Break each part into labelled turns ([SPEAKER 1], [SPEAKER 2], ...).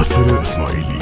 [SPEAKER 1] یاسر اسماعیلی.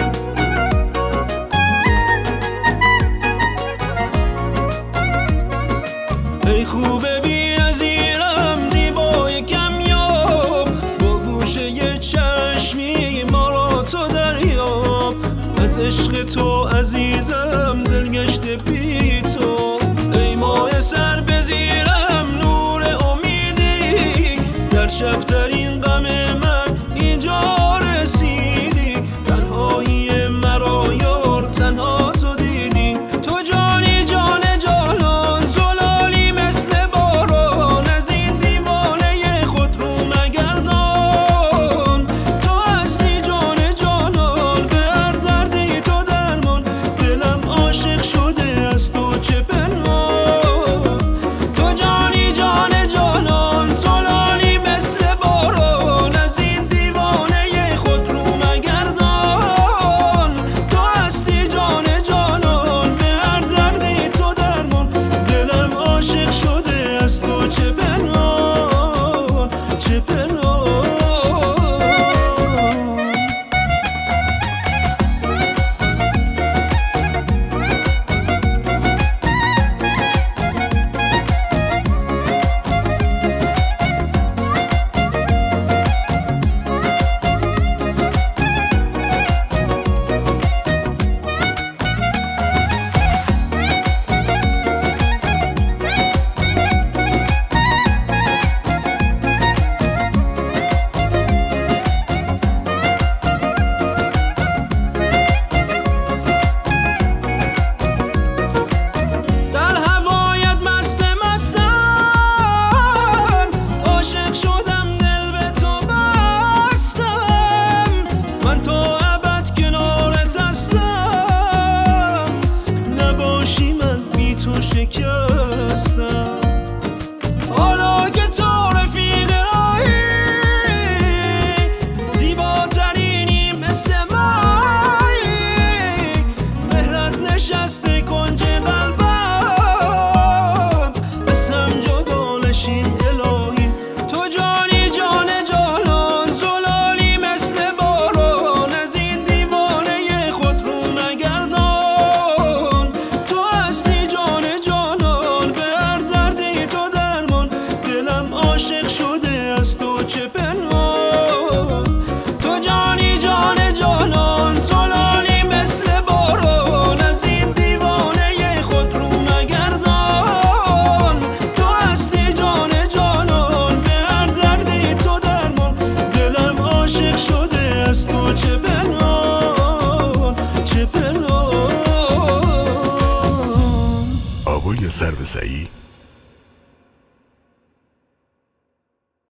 [SPEAKER 2] ای خوبه بی نظیرم زیبای کمیاب، با گوشه چشمی ما را تو دریاب. از عشق تو عزیزم دلگشته بی تو، ای ماه سر بزیرم نور امیدی. در شب ترین غم من اینجا رسیدی، تنهایی مرا یار تنها تو دیدی. تو جانی جان جانان زلالی مثل باران، از این دیوانه خود رو مگردان. تو هستی جان جانان به هر دردی تو درمان، دلم عاشق شده از تو چه پنهان. تو جانی جان جانان زلالی مثل باران، از این دیوانه خود رو مگردان. تو هستی جان جانان به هر دردی تو درمان، دلم عاشق شده از تو چه پنهان چه پنهان. شکستم حالا که تو رفیق راهی، زیباترینی مثل مایی. مهرت نشسته کنج قلبم، بسم جدا نشین الهی. تو جانی جان جانان زلالی مثل باران، از این دیوانه خود رو مگردان. تو هستی جان جانان به هر دردی تو درمان، دلم عاشق شده از تو چه پنهان. تو جانی جان جانان زلالی مثل باران، از این دیوانه خود رو مگردان. تو هستی جان جانان به هر دردی تو درمان، دلم عاشق شده از تو چه پنهان چه پنهان.
[SPEAKER 1] آبای سر به سعی